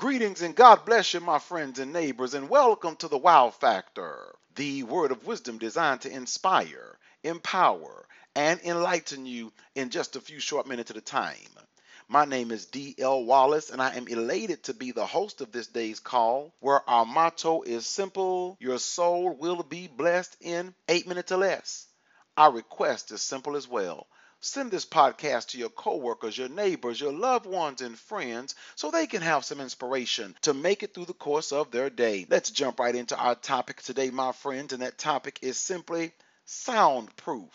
Greetings and God bless you, my friends and neighbors, and welcome to the Wow Factor, the word of wisdom designed to inspire, empower, and enlighten you in just a few short minutes at a time. My name is D.L. Wallace, and I am elated to be the host of this day's call, where our motto is simple: your soul will be blessed in 8 minutes or less. Our request is simple as well. Send this podcast to your coworkers, your neighbors, your loved ones, and friends so they can have some inspiration to make it through the course of their day. Let's jump right into our topic today, my friends, and that topic is simply soundproof.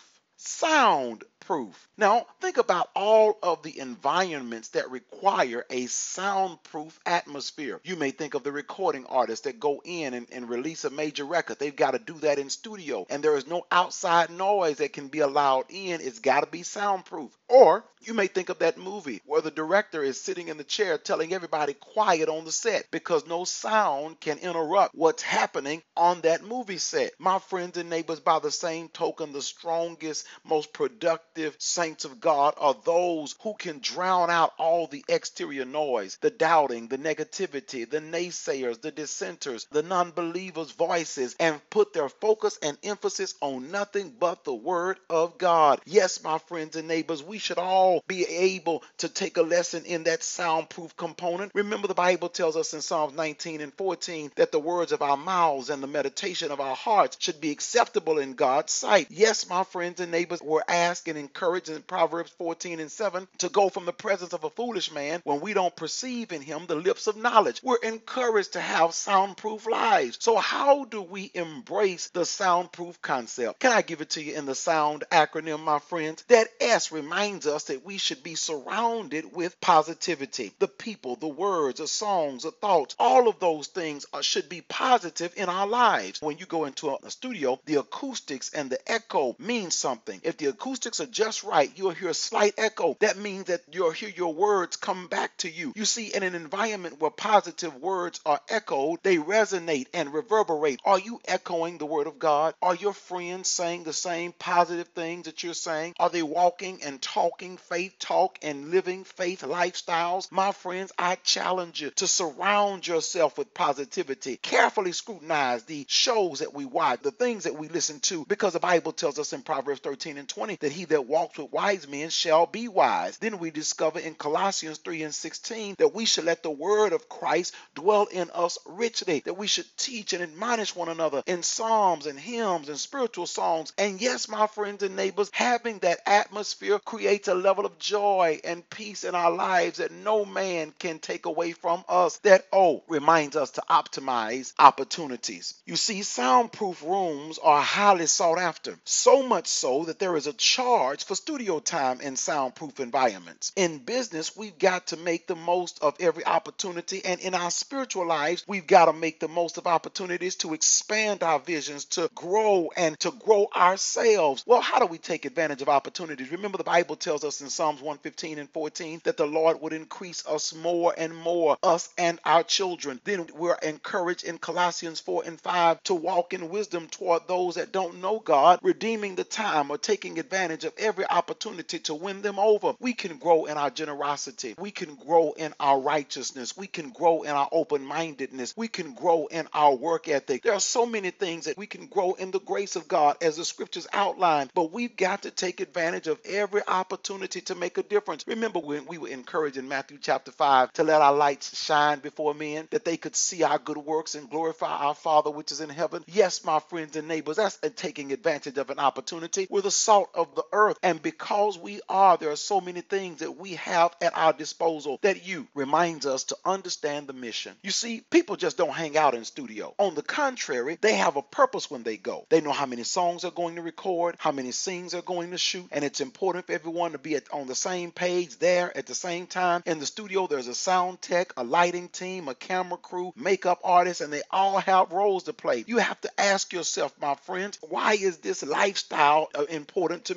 Soundproof. Now, think about all of the environments that require a soundproof atmosphere. You may think of the recording artists that go in and release a major record. They've got to do that in studio, and there is no outside noise that can be allowed in. It's got to be soundproof. Or you may think of that movie where the director is sitting in the chair telling everybody quiet on the set because no sound can interrupt what's happening on that movie set. My friends and neighbors, by the same token, the strongest, most productive saints of God are those who can drown out all the exterior noise, the doubting, the negativity, the naysayers, the dissenters, the non-believers' voices, and put their focus and emphasis on nothing but the Word of God. Yes, my friends and neighbors, we should all be able to take a lesson in that soundproof component. Remember, the Bible tells us in Psalms 19 and 14 that the words of our mouths and the meditation of our hearts should be acceptable in God's sight. Yes, my friends and neighbors, we're asked and encouraged in Proverbs 14 and 7 to go from the presence of a foolish man when we don't perceive in him the lips of knowledge. We're encouraged to have soundproof lives. So how do we embrace the soundproof concept? Can I give it to you in the SOUND acronym, my friends? That S reminds us that we should be surrounded with positivity. The people, the words, the songs, the thoughts, all of those things should be positive in our lives. When you go into a studio, the acoustics and the echo mean something. If the acoustics are just right, you'll hear a slight echo. That means that you'll hear your words come back to you. You see, in an environment where positive words are echoed, they resonate and reverberate. Are you echoing the word of God? Are your friends saying the same positive things that you're saying? Are they walking and talking faith talk and living faith lifestyles? My friends, I challenge you to surround yourself with positivity. Carefully scrutinize the shows that we watch, the things that we listen to, because the Bible tells us in Proverbs 13 and 20 that he that walks with wise men shall be wise. Then we discover in Colossians 3 and 16 that we should let the word of Christ dwell in us richly, that we should teach and admonish one another in psalms and hymns and spiritual songs. And yes, my friends and neighbors, having that atmosphere creates a level of joy and peace in our lives that no man can take away from us. That reminds us to optimize opportunities. You see, soundproof rooms are highly sought after, so much so that there is a charge for studio time in soundproof environments. In business, we've got to make the most of every opportunity, and in our spiritual lives, we've got to make the most of opportunities to expand our visions, to grow and to grow ourselves. Well, how do we take advantage of opportunities? Remember, the Bible tells us in Psalms 115 and 14 that the Lord would increase us more and more, us and our children. Then we're encouraged in Colossians 4 and 5 to walk in wisdom toward those that don't know God, redeeming the time or taking advantage of every opportunity to win them over. We can grow in our generosity. We can grow in our righteousness. We can grow in our open-mindedness. We can grow in our work ethic. There are so many things that we can grow in the grace of God as the scriptures outline, but we've got to take advantage of every opportunity to make a difference. Remember when we were encouraged in Matthew chapter 5 to let our lights shine before men, that they could see our good works and glorify our Father which is in heaven? Yes, my friends and neighbors, that's taking advantage of an opportunity. We're the salt of the earth, and because we are, there are so many things that we have at our disposal. That you reminds us to understand the mission. You see, people just don't hang out in studio. On the contrary, they have a purpose when they go. They know how many songs they're going to record, how many scenes they're going to shoot, and it's important for everyone to be on the same page there at the same time. In the studio, there's a sound tech, a lighting team, a camera crew, makeup artists, and they all have roles to play. You have to ask yourself, my friends, why is this lifestyle important to me?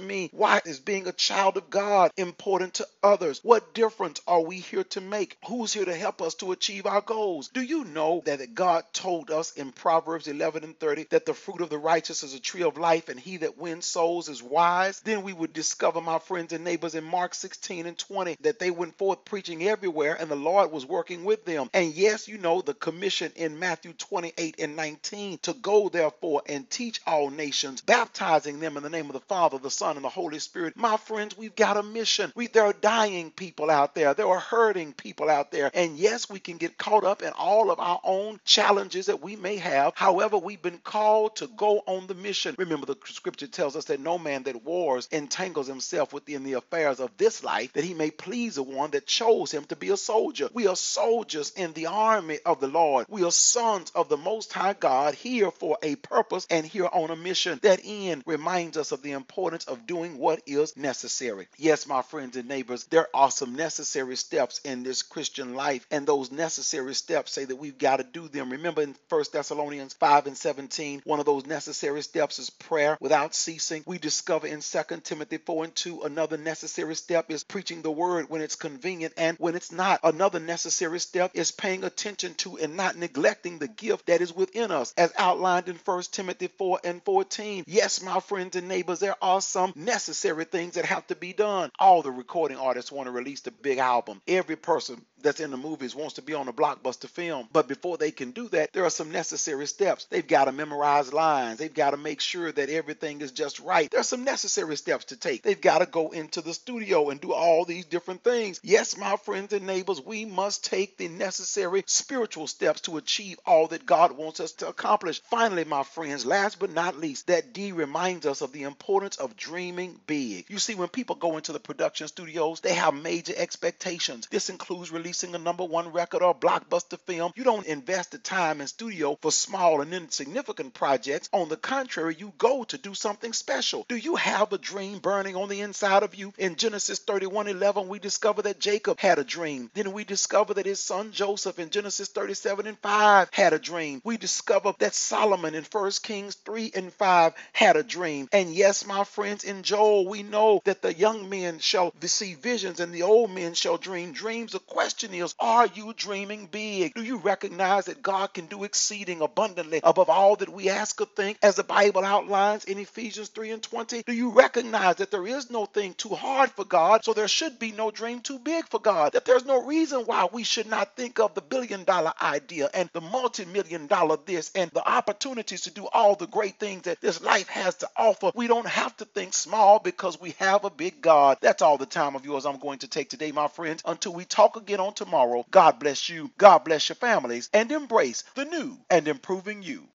Why is being a child of God important to others? What difference are we here to make? Who's here to help us to achieve our goals? Do you know that God told us in Proverbs 11:30 that the fruit of the righteous is a tree of life, and he that wins souls is wise? Then we would discover, my friends and neighbors, in Mark 16:20 that they went forth preaching everywhere, and the Lord was working with them. And yes, you know the commission in Matthew 28:19 to go therefore and teach all nations, baptizing them in the name of the Father, the Son, and the Holy Spirit. My friends, we've got a mission. There are dying people out there. There are hurting people out there. And yes, we can get caught up in all of our own challenges that we may have. However, we've been called to go on the mission. Remember, the scripture tells us that no man that wars entangles himself within the affairs of this life, that he may please the one that chose him to be a soldier. We are soldiers in the army of the Lord. We are sons of the Most High God, here for a purpose and here on a mission. That end reminds us of the importance of doing what is necessary. Yes, my friends and neighbors, there are some necessary steps in this Christian life, and those necessary steps say that we've got to do them. Remember in 1 Thessalonians 5:17, one of those necessary steps is prayer without ceasing. We discover in 2 Timothy 4:2, another necessary step is preaching the word when it's convenient and when it's not. Another necessary step is paying attention to and not neglecting the gift that is within us, as outlined in 1 Timothy 4:14. Yes, my friends and neighbors, there are some necessary things that have to be done. All the recording artists want to release the big album. Every person that's in the movies wants to be on a blockbuster film. But before they can do that, there are some necessary steps. They've got to memorize lines. They've got to make sure that everything is just right. There are some necessary steps to take. They've got to go into the studio and do all these different things. Yes, my friends and neighbors, we must take the necessary spiritual steps to achieve all that God wants us to accomplish. Finally, my friends, last but not least, that D reminds us of the importance of dreaming big. You see, when people go into the production studios, they have major expectations. This includes releasing a #1 record or blockbuster film. You don't invest the time in studio for small and insignificant projects. On the contrary, you go to do something special. Do you have a dream burning on the inside of you? In Genesis 31:11, we discover that Jacob had a dream. Then we discover that his son Joseph in Genesis 37:5 had a dream. We discover that Solomon in 1 Kings 3:5 had a dream. And yes, my friends, in Joel, we know that the young men shall see visions and the old men shall dream dreams. The question is, are you dreaming big? Do you recognize that God can do exceeding abundantly above all that we ask or think, as the Bible outlines in Ephesians 3:20? Do you recognize that there is no thing too hard for God, so there should be no dream too big for God? That there's no reason why we should not think of the billion-dollar idea and the multi-million-dollar this and the opportunities to do all the great things that this life has to offer. We don't have to think small because we have a big God. That's all the time of yours I'm going to take today, my friends. Until we talk again on tomorrow, God bless you, God bless your families, and embrace the new and improving you.